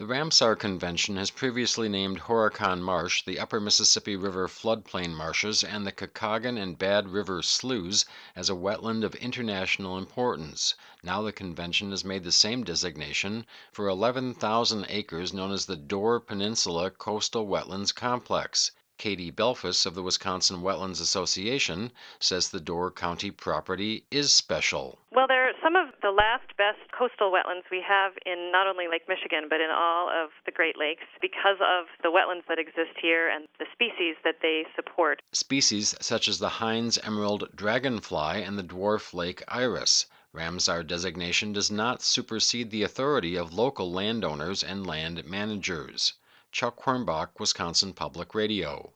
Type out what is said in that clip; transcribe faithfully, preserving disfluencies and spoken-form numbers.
The Ramsar Convention has previously named Horicon Marsh, the Upper Mississippi River floodplain marshes, and the Kakagon and Bad River sloughs as a wetland of international importance. Now the convention has made the same designation for eleven thousand acres known as the Door Peninsula Coastal Wetlands Complex. Katie Belfus of the Wisconsin Wetlands Association says the Door County property is special. Well, they're some of the last best coastal wetlands we have in not only Lake Michigan, but in all of the Great Lakes because of the wetlands that exist here and the species that they support. Species such as the Hines emerald dragonfly and the dwarf lake iris. Ramsar designation does not supersede the authority of local landowners and land managers. Chuck Hornbach, Wisconsin Public Radio.